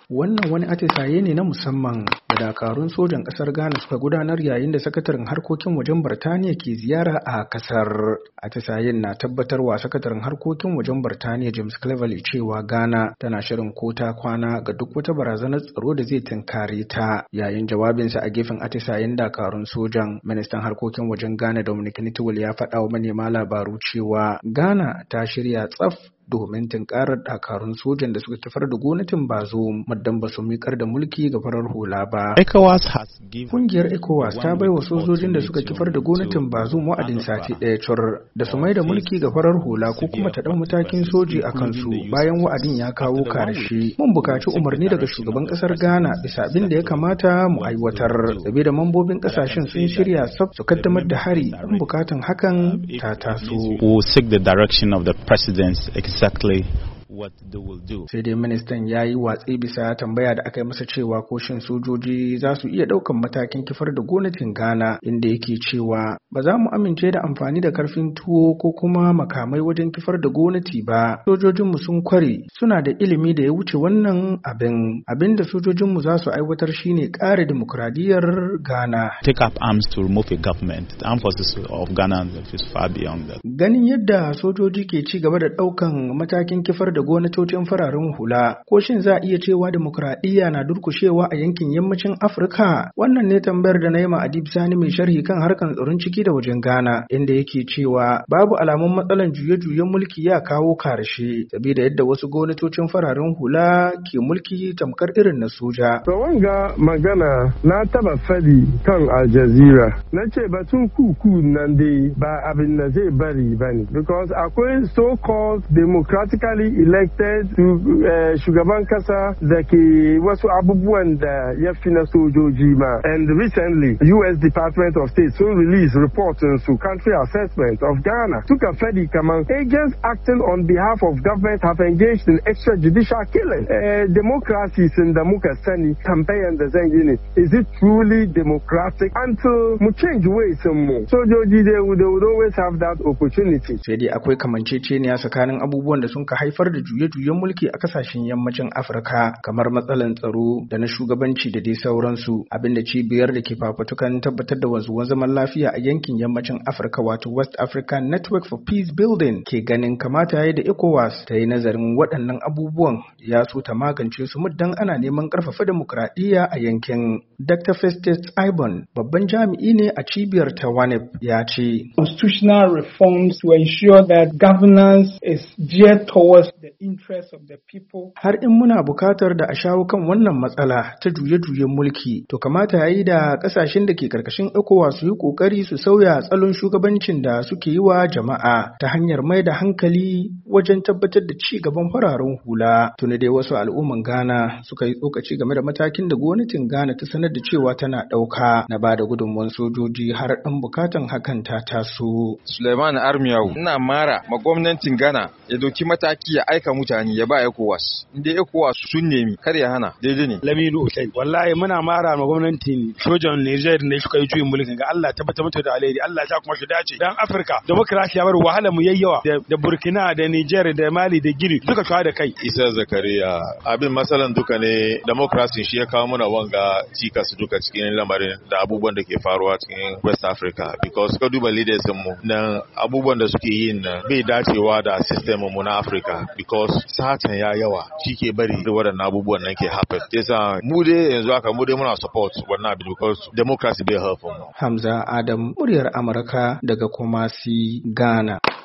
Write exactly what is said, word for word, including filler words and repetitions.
Wannan wani atisaye ne na musamman da dakarun sojan ƙasar Ghana suka gudanar yayin da sakataren harkokin wajen Birtaniya ke ziyara a ƙasar. Atisayen na tabbatarwa sakataren harkokin wajen Birtaniya James Cleverly cewa Ghana tana shirin kota kwana ga duk wata barazanar tsaro da zai tunkare ta. Yayin jawabinsa a gefen atisayen dakarun sojan, ministan harkokin wajen Ghana Dominic Nitiwul ya faɗa wa manema labaru cewa Ghana ta shirya tsaf domin tunkarar dakarun sojan da suka kifar da gwamnatin Bazoum muddin ba su miƙar da mulki ga farar hula ba. Kungiyar ECOWAS ta bai wa sojojin da suka kifar da gwamnatin Bazoum wa'adin sati ɗaya cur da su mai da mulki ga farar hula ko kuma ta ɗau matakin soji a kansu bayan wa'adin ya kawo karshe. Mun buƙaci umarni daga shugaban ƙasar Ghana bisa abin da ya kamata mu aiwatar. Saboda mambobin ƙasashen sun shirya sab su kaddamar da hari in bukatan hakan ta taso. Exactly what they will do. Sai dai ministan ya yi watsi bisa tambaya da aka yi masa cewa ko shin sojoji za su iya ɗaukan matakin kifar da gwamnatin Ghana, inda yake cewa ba za mu amince da amfani da karfin tuwo ko kuma makamai wajen kifar da gwamnati ba. Sojojinmu sun kware, suna da ilimi da ya wuce wannan abin. Abin da sojojinmu za su aiwatar shine ƙara dimokuraɗiyyar Ghana. Take up arms to remove a government. The armed forces of Ghana is far beyond that. Ganin yadda sojoji ke ci gaba da ɗaukan matakin kifar da gwamnatocin fararen hula, ko shin za a iya cewa demokradiyya na durkushewa a yankin yammacin Afirka? Wannan ne tambayar da na yi ma Adib Sani mai sharhi kan harkan tsaron ciki da wajen Ghana, inda yake cewa babu alamun matsalan juye-juyen mulki ya kawo karshe saboda yadda wasu gwamnatocin fararen hula ke mulki tamkar irin na soja. To wanga magana na taba fadi kan Al Jazeera, na ce batun kuku nan dai ba abin da zai bari bane, because akwai so-called democratically elected to uh, shugaban kasa da ke wasu abubuwan da ya fi na sojoji ma. And recently, U S Department of State sun release reports su country assessment of Ghana. Suka fadi kaman agents acting on behalf of government have engaged in extrajudicial killing. Uh, democracy sun da muka sani tambayan da zan yi ne, is it truly democratic? Until mu change ways mu, sojoji they would, they would always have that opportunity. Sai dai akwai kamanceceniya tsakanin abubuwan da sun ka haifar da juye-juyen mulki a kasashen yammacin Afirka, kamar matsalan tsaro da na shugabanci da dai sauransu, abinda cibiyar da ke fafatukan tabbatar da wanzuwan zaman lafiya a yankin yammacin Afirka wato West African Network for Peace Building ke ganin kamata yayi da ECOWAS ta yi nazarin waɗannan abubuwan ya so ta magance su muddan ana neman ƙarfafa demokradiyya a yankin. Doctor Festus Ibon, babban jami'i ne a cibiyar ta W A N E P, ya ce constitutional reforms to ensure that governance is geared towards the interests of the people. Har in muna bukatar da a shawo kan wannan matsala ta juye-juyen mulki, to kamata yayi da kasashen da ke karkashin ECOWAS su yi kokari su sauya tsalon shugabancin da suke yi wa jama'a ta hanyar mai da hankali wajen tabbatar da ci gaban fararen hula. Tuni dai wasu al'umman Ghana suka yi tsokaci game da matakin da gwamnatin Ghana ta sanar da cewa tana ɗauka na ba da gudunmuwan sojoji har ɗan bukatan hakan ta taso. Suleiman Armiyau, ina mara ma gwamnatin Ghana ya doki mataki ya aika mutane ya ba ECOWAS. Inda ECOWAS sun nemi kar ya hana, daidai ne. Laminu Usain, wallahi muna mara ma gwamnatin sojan Niger ne suka yi juyin mulkin ga Allah tabbatar mutu da alheri, Allah ya kuma su dace. Dan Afirka, demokrasiya bar wahala mu yayyawa da Burkina da Niger da Mali da Guinea duka kawo da kai. Isa Zakariya, abin masalan duka ne demokrasi shi ya kawo mana wanga cikas duka cikin lamarin da abubuwan da ke faruwa cikin West Africa, because ka duba leaders mu nan abubuwan da suke yin nan bai dacewa da system mu na Africa, because satan ya yawa shi ke bari da waɗannan abubuwan nan ke happen. Yasa mu dai yanzu haka mu dai muna support wannan abin because democracy bai help mu. Hamza Adam, muryar Amurka daga Kumasi, Ghana.